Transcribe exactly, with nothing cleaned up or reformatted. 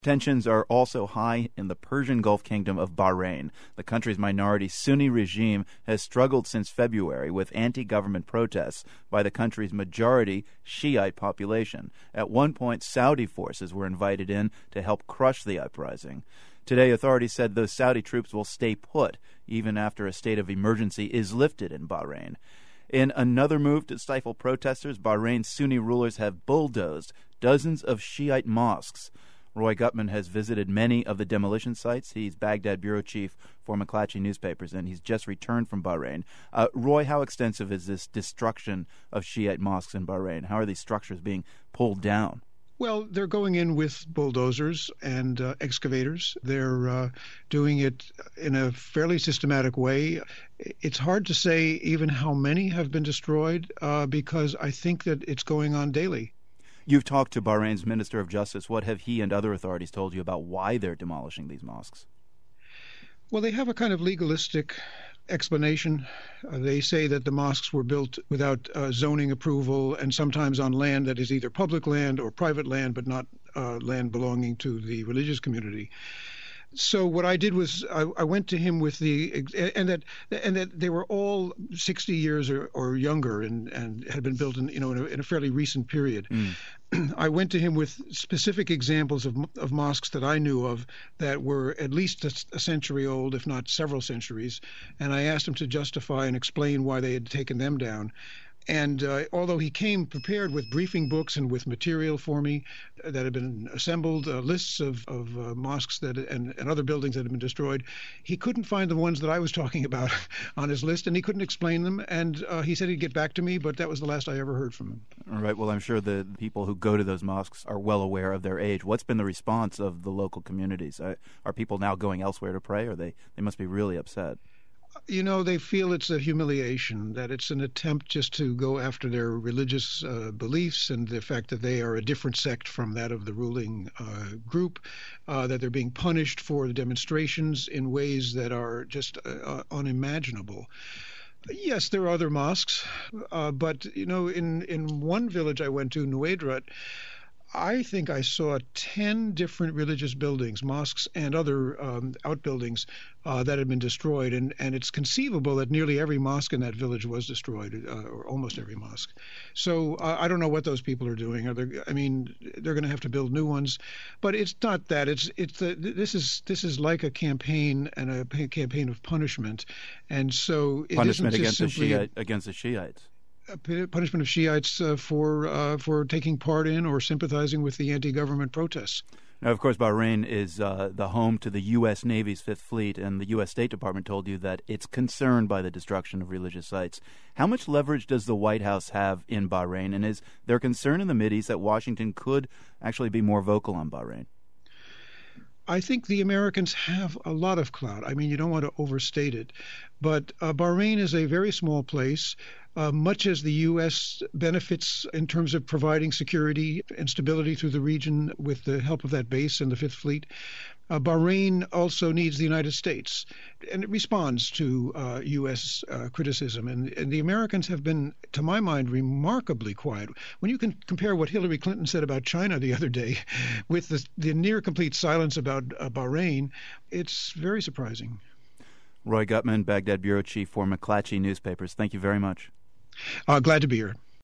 Tensions are also high in the Persian Gulf Kingdom of Bahrain. The country's minority Sunni regime has struggled since February with anti-government protests by the country's majority Shiite population. At one point, Saudi forces were invited in to help crush the uprising. Today, authorities said those Saudi troops will stay put even after a state of emergency is lifted in Bahrain. In another move to stifle protesters, Bahrain's Sunni rulers have bulldozed dozens of Shiite mosques. Roy Gutman has visited many of the demolition sites. He's Baghdad bureau chief for McClatchy Newspapers, and he's just returned from Bahrain. Uh, Roy, how extensive is this destruction of Shiite mosques in Bahrain? How are these structures being pulled down? Well, they're going in with bulldozers and uh, excavators. They're uh, doing it in a fairly systematic way. It's hard to say even how many have been destroyed uh, because I think that it's going on daily. You've talked to Bahrain's Minister of Justice. What have he and other authorities told you about why they're demolishing these mosques? Well, they have a kind of legalistic explanation. Uh, they say that the mosques were built without uh, zoning approval and sometimes on land that is either public land or private land, but not uh, land belonging to the religious community. So what I did was I, I went to him with the and that and that they were all sixty years or, or younger and, and had been built in you know in a, in a fairly recent period. Mm. I went to him with specific examples of of mosques that I knew of that were at least a, a century old, if not several centuries, and I asked him to justify and explain why they had taken them down. And uh, although he came prepared with briefing books and with material for me that had been assembled, uh, lists of, of uh, mosques that and, and other buildings that had been destroyed, he couldn't find the ones that I was talking about on his list, and he couldn't explain them. And uh, he said he'd get back to me, but that was the last I ever heard from him. All right. Well, I'm sure the people who go to those mosques are well aware of their age. What's been the response of the local communities? Uh, are people now going elsewhere to pray, or they, they must be really upset? You know, they feel it's a humiliation, that it's an attempt just to go after their religious uh, beliefs and the fact that they are a different sect from that of the ruling uh, group, uh, that they're being punished for the demonstrations in ways that are just uh, unimaginable. Yes, there are other mosques, uh, but, you know, in, in one village I went to, Nuedrat, I think I saw ten different religious buildings, mosques and other um, outbuildings uh, that had been destroyed. And, and it's conceivable that nearly every mosque in that village was destroyed, uh, or almost every mosque. So uh, I don't know what those people are doing. Are they, I mean, they're going to have to build new ones. But it's not that. It's it's uh, this is this is like a campaign and a campaign of punishment. And so it punishment isn't against just the simply Shiite, against the Shiites. Punishment of Shiites uh, for uh, for taking part in or sympathizing with the anti-government protests. Now, of course, Bahrain is uh, the home to the U S Navy's Fifth Fleet, and the U S State Department told you that it's concerned by the destruction of religious sites. How much leverage does the White House have in Bahrain, and is there concern in the Mideast that Washington could actually be more vocal on Bahrain? I think the Americans have a lot of clout. I mean, you don't want to overstate it. But uh, Bahrain is a very small place. Uh, much as the U S benefits in terms of providing security and stability through the region with the help of that base and the Fifth Fleet, uh, Bahrain also needs the United States, and it responds to uh, U S uh, criticism. And, and the Americans have been, to my mind, remarkably quiet. When you can compare what Hillary Clinton said about China the other day with the, the near complete silence about uh, Bahrain, it's very surprising. Roy Gutman, Baghdad bureau chief for McClatchy Newspapers. Thank you very much. Uh, glad to be here.